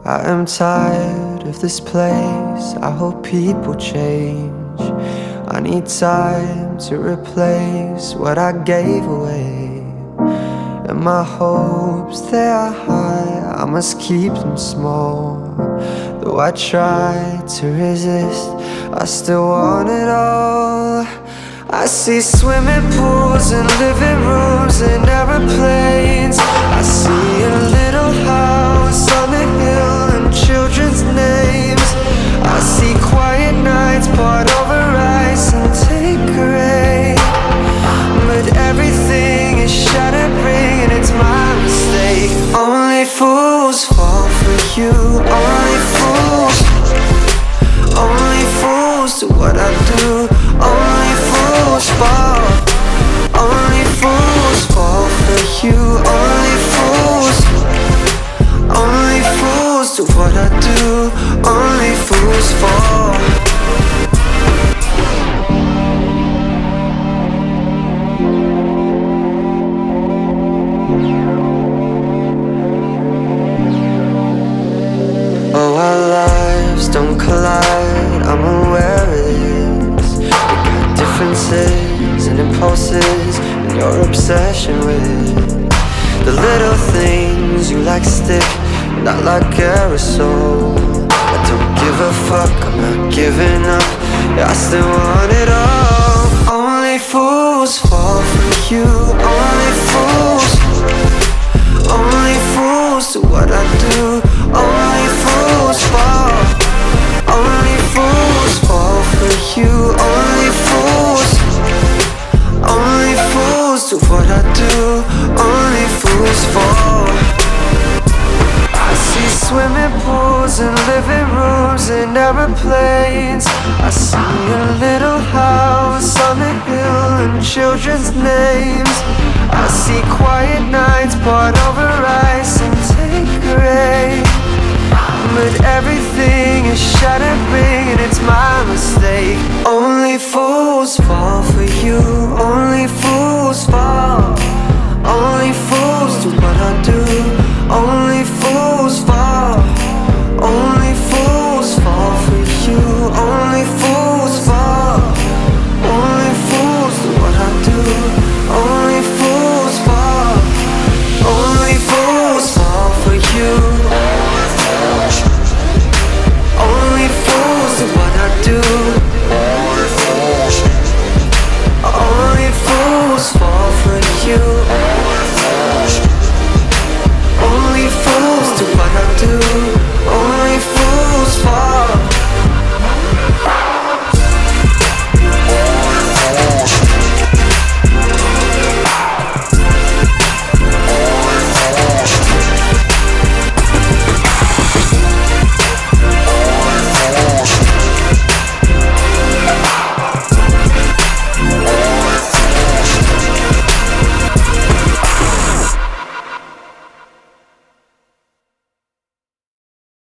I am tired of this place. I hope people change. I need time to replace what I gave away. And my hopes, they are high, I must keep them small. Though I try to resist, I still want it all. I see swimming pools and living rooms and aeroplanes. I see a little house on the hill and children's names. I see quiet nights poured over ice and Tanqueray. But everything is shattering and it's my mistake. Only fools fall for you, only fools. Only fools do what I do, only fools fall. Only fools fall for you, only fools. Only fools do what I do, only fools fall. Oh, our lives don't collide, I'm aware of this. We got differences and impulses and your obsession with the little things you like stick and I like aerosol. I don't give a fuck, I'm not giving up, yeah, I still want it all. Only fools fall for you, only fools. Only fools do what I do, only fools fall. Only fools fall for you, only fools. Only fools do what I do, only fools fall. I see swimming pools and living rooms and aeroplanes. I see a little house on the hill and children's names. I see quiet nights poured over ice and Tanqueray. But everything is shattering and it's my mistake. Only fools fall for you, only fools fall.